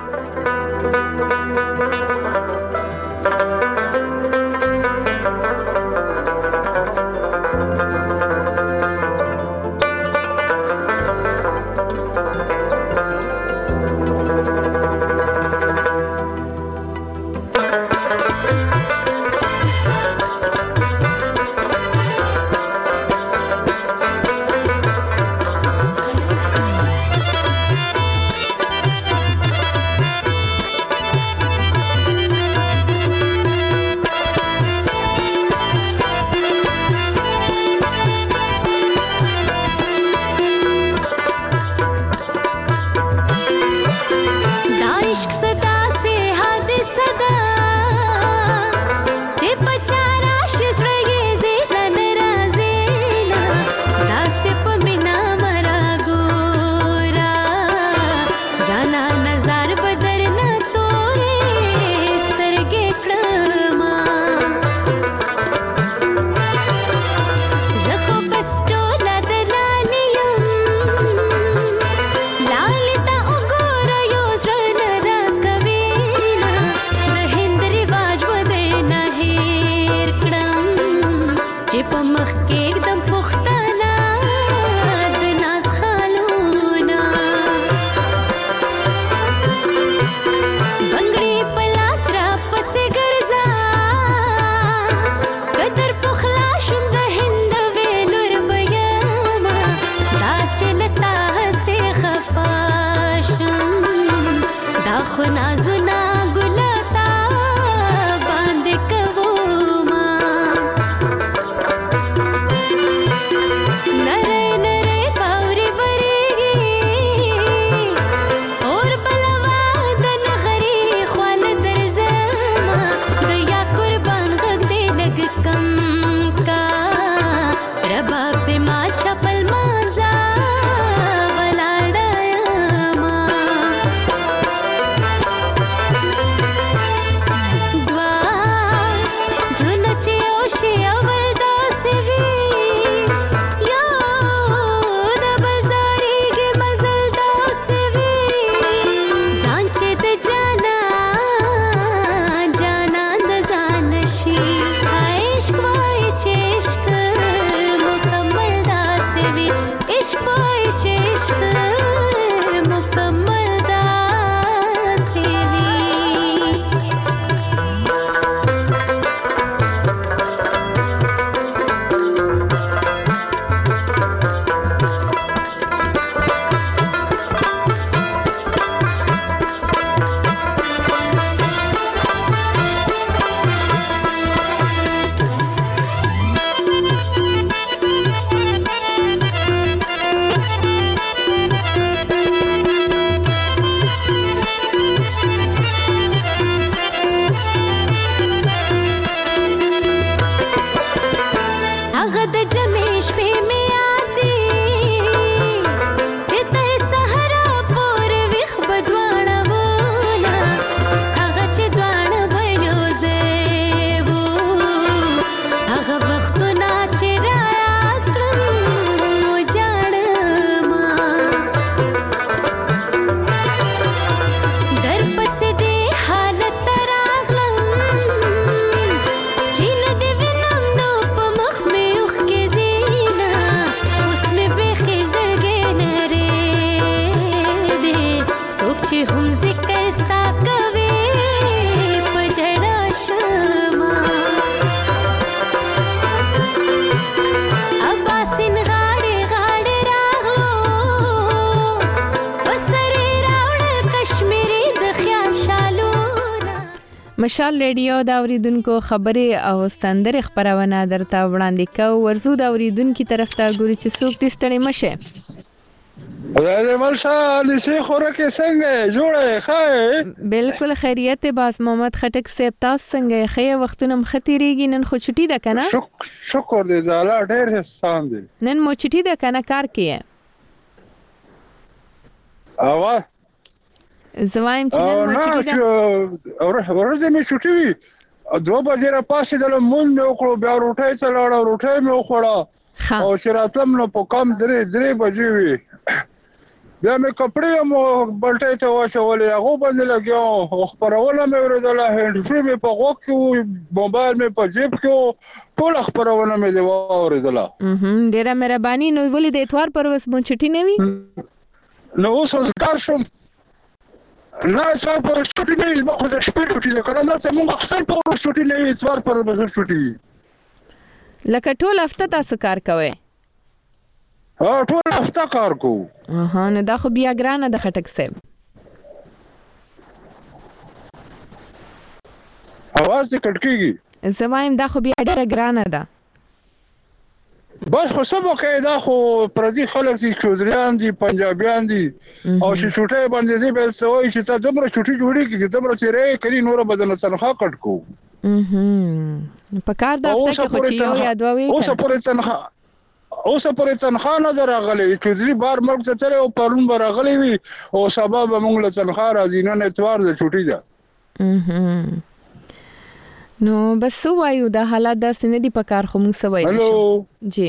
مشال ریډیو دا اوریدونکو خبرې او سندرې خبرونه درته وړاندې کوو. ورزو دا اوریدونکو طرف ته ګوري چې څوک دې ستړي مشه. راځه مشال سي خوراکه څنګه جوړه ښه؟ بالکل خیریت باز محمد خټک صاحب تاسو څنګه ښه وختونه مختيريږي؟ نن خو چټي ده کنه؟ شکر دې زاله ډېر احسان دي. نن مو چټي ده کنه کار کیه؟ اوا زوایم چې نن مو چټي ده. ورځې مې چټي وي. دوه بجې را پاسې د مون مې وکړو بیا روټۍ چلاړه روټۍ مې وخوړه. او چې راتلم نو په کم درې درې بجې وي. بیا مې کپړې مو بلټې ته واچولې هغه باندې لګیو او خبرونه مې ورېدله هند فري مې په غوږ کې موبایل مې په جیب کې ټول خبرونه مې دی واورېدله. ډېره مهرباني. نو ولې د اتوار پر ورځ مو چټي نه وي؟ نو اوس کار شم نه څو پر چټي نه وي خو د شپې چټي ده کنه نو ته موږ اکثر په چټي نه وي اتوار پر ورځ چټي لکه ټول هفته تاسو کار کوئ؟ ها ټول هفته کار کوو. اها نه دا خو بیا ګرانه د خټک صاحب. اواز دې کټ کیږي. زمایم دا خو بیا ډېره ګرانه ده. بس خو سبا کې دا خو پردي خلک دي چوزریان دي پنجابیان دي او چې چټي باندې دې بل سوي چې تا دمر چټي جوړي کې دمر چې رې کړي نور بدن تنخواه کټ کو. اها په کار د هفته کې خو چې یو یا دوه وی اوس پورې تنخواه اوس پورې تنخواه نه درغلي چوزري بار ملک ته چلے او پرون برغلي وي او سبب موږ له تنخواه راځي نه اتوار د چټي ده. اها نو بس وایو د حالات د سندې په کار خو موږ سوي. هالو جی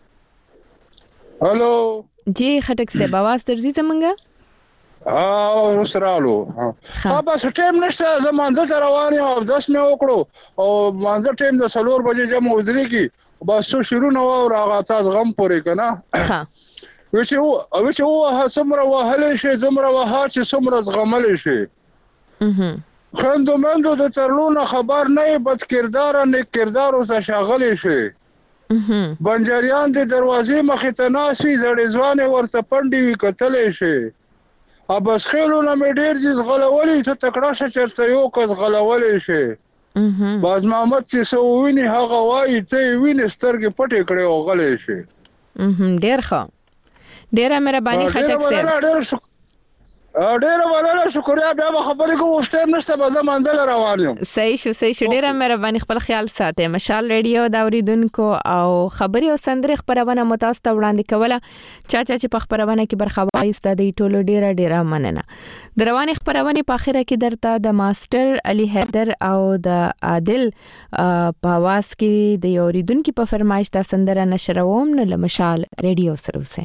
هالو جی خټک صاحب आवाज درځي څنګه؟ او سرالو ها بس ټیم نشته زمانځه روان یم او داس مې وکړو او مانځه ټیم د سلور بجې جمع وزري کی بس شروع نو او راغا تاسو غم پورې کنه. ها وشه او وشه او سمره وهله شي زمره وها چې سمره غمل شي. اها خندو مندو د ترلونه خبر نه بد کردار نه کردار او شاغل شي. اها بنجاریان د دروازې مخې ته ناسوي زړې ځوانې ورته پندې وي کتلې شي. ابس خېلونه مې ډېر دي غلولې ته تکړه شه چرته یو کس غلولې شي. اها باز محمد چې سو ویني هغه وایي ته ویني سترګې پټې کړې او غلې شي. اها ډېر ښه ډېره مهرباني خټک صاحب. ډېر ولاله شکریا بیا خبرې کوم شته نشته به زمانځل روان یم. صحیح شو صحیح شو ډېره مهرباني خپل خیال ساته. مشال ریډیو دا اوریدونکو او خبري او سندري خبرونه متاسته وړاندې کوله چا چا چې په خبرونه کې برخه واخیسته دی ټولو ډېره ډېره مننه. دروانې خبرونه په اخره کې درته د ماستر علي حیدر او د عادل په आवाज کې د اوریدونکو په فرمایش دا سندره نشروم نه مشال ریډیو سره وسه.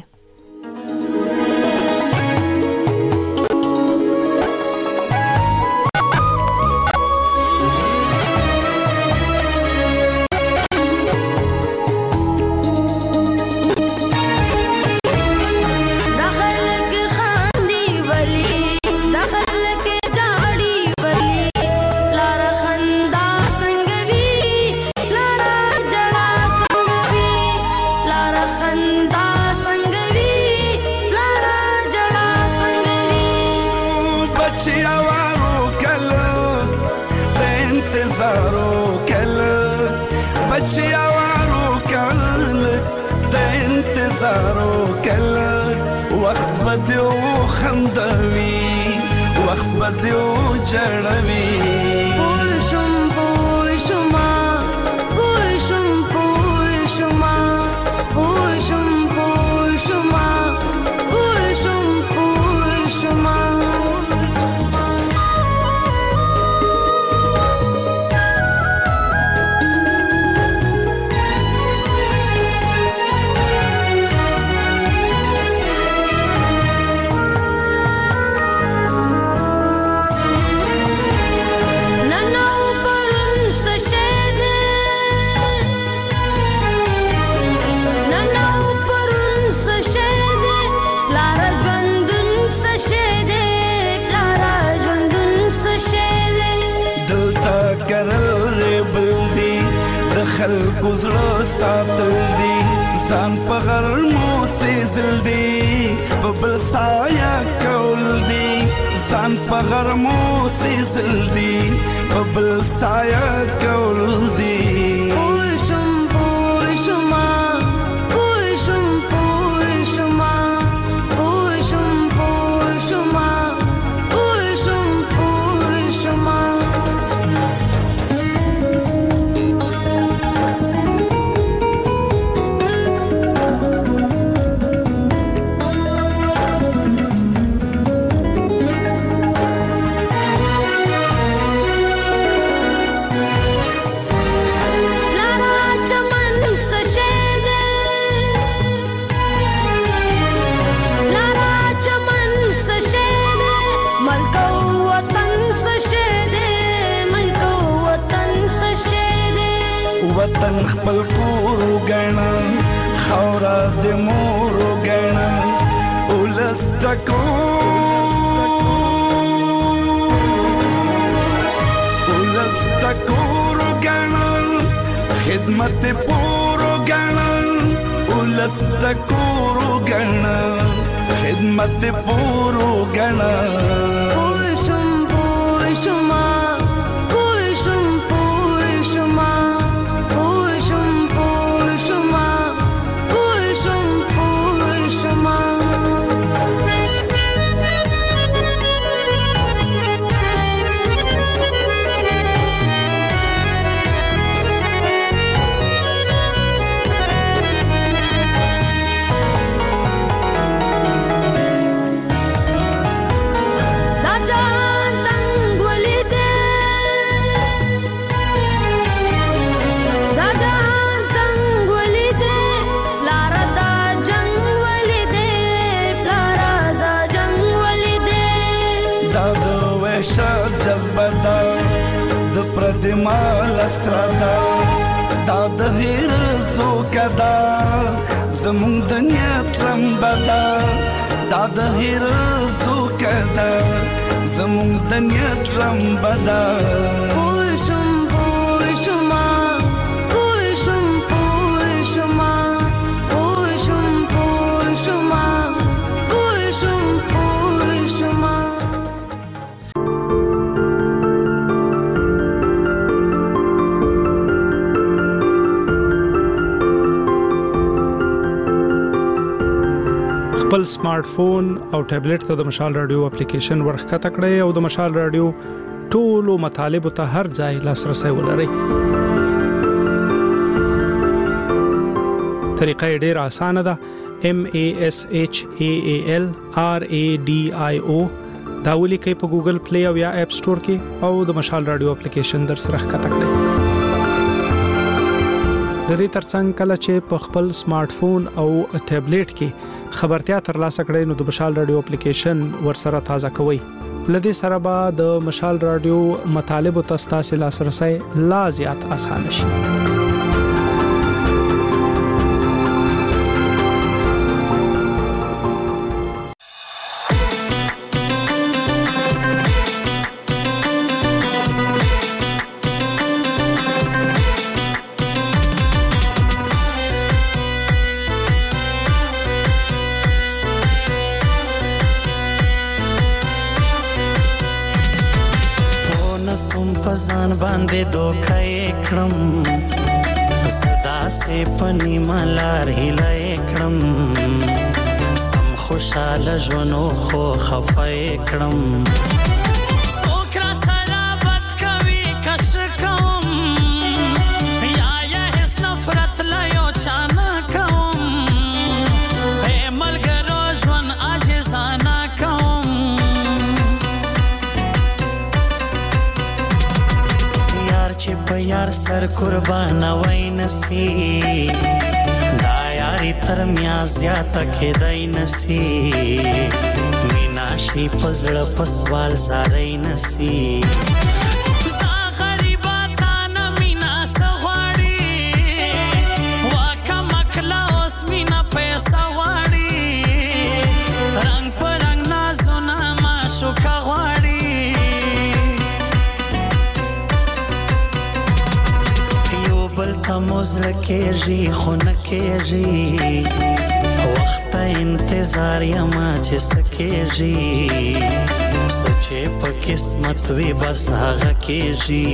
وخت بدیو جړوي پوښم پوښما پوښم پوښما پوښم پوښما پوښم پوښما خلکو زړه ساتل دي ځان په غرمو سېزل دي په بل سایه کول دي ځان ځان په غرمو سیزل دي ببل سایه کول دي وطن خپل کور وګڼه خاوره د مور وګڼه ولس ټکو ولس ټکور وګڼه خدمت پور وګڼه ولس ټکور وګڼه خدمت پور وګڼه مال اسرادا دا د هیرز دوکدا زمون دنیا ترمبدا دا د هیرز دوکدا زمون دنیا ترمبدا پوشم پوشما پوشم پوشما پوشم پوشما پوشم پوشما خپل سمارټ فون او ټابلیټ ته د مشال رادیو اپلیکیشن ورخکته کړئ او د مشال رادیو ټولو مطالب ته هر ځای لاسرسي ولرئ. طریقه ډیره اسانه ده. M A S H A A L R A D I O دا ولیکئ په ګوګل پلی او یا اپ سٹور کې او د مشال رادیو اپلیکیشن در سره ښکته کړئ. د دې ترڅنګ کله چې په خپل سمارټ فون او ټابلیټ کې خبرتیا ترلاسه کړئ نو د مشال رادیو اپلیکیشن ورسره تازه کوئ. لدې سره به د مشال رادیو مطالب او تاسو لاسرسي لا زیات اسانه شي. ځان باندې دوکه کړم صدا سه پنی مالار هله کړم سم خوشاله ژوندو خو خفه کړم سوکرا سره بد کوي کش کوم یا یا هیڅ نفرت لا یو چانه کوم هه ملګرو ژوند عاجزانه کوم چې په یار سر قربان وای نسی دا یاري تر میا زیاته کېدای نسی مینا شي پزړه پسوال زارای نسی موزل کېږي خو نه کېږي وخت انتظار یما چې سکېږي سچې په قسمت وي بس هغه کېږي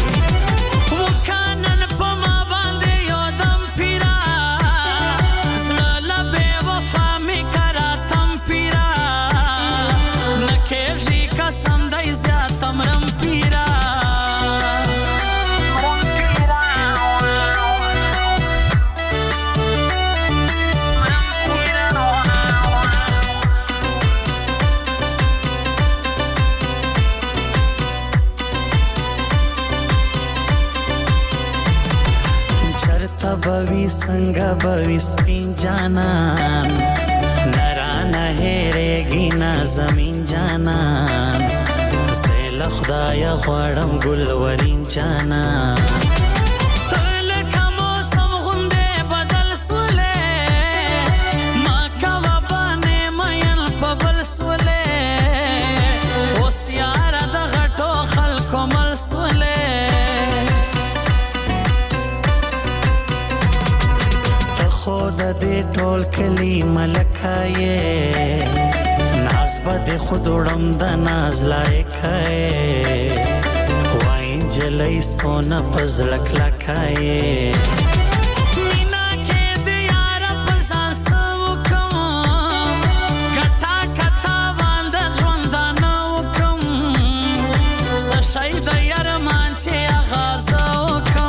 وکانن په ما باندې یو دم پیرا زړه له بې وفا مې کراتم پیرا نه کېږي قسم دی زیاته مرم پیرا بوی څنګه بوی سپین جانان نرانه هېرېږي نه زمین جانان زه له خدایه غواړم ګلورین جانان ته لکه موسم غوندې بدل سولې ما کوه بانې مین په بل سولې اوس یاره د غټو خلکو مل سولې خود دې ټول کلی ملکه یې ناز به دې خود وړم د ناز لایقه یې وای نجلۍ سونه په زړه کلکه یې مینا کې دې یاره په ځان څه وکړم ګټه کته باندې ژوندانه وکړم څه شی د یارمان چې اغازه وکړم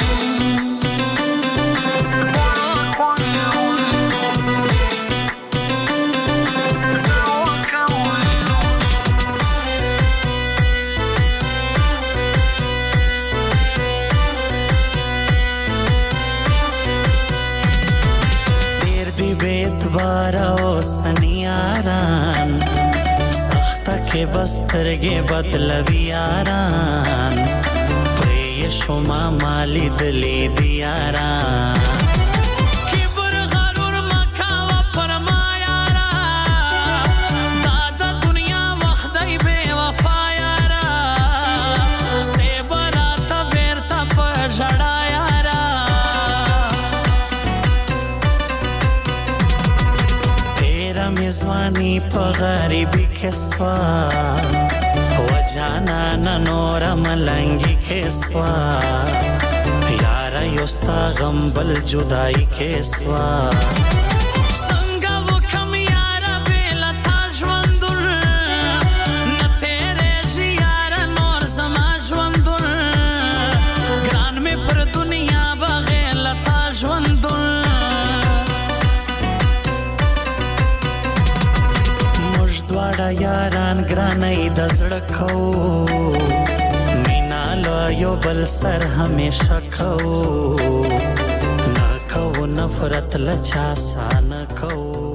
بارا سنیاران سخته کې بسترګې بدلوي یاران پرې شما مالی دلی دی یاران کبر غرور مکاوه پر ما یارا دا د دنیا وخت دی بے وفا یارا سی براته بیرته په ژړا میزوانی په غریبی کې سوا و جانان نور ملنګي کې سوا یارا یوستا غم بل جدائی کې سوا څنګه وکم یارا بلا تا ژوندون نه تیرې جی یارا نور زما ژوندون ګران مې پر دنیا بغیر تا ژوندون دواړه یاران ګرانۍ د زړه کوو مینا له یو بل سر همیشه کوو نه کوو نفرت له چا سا نه کوو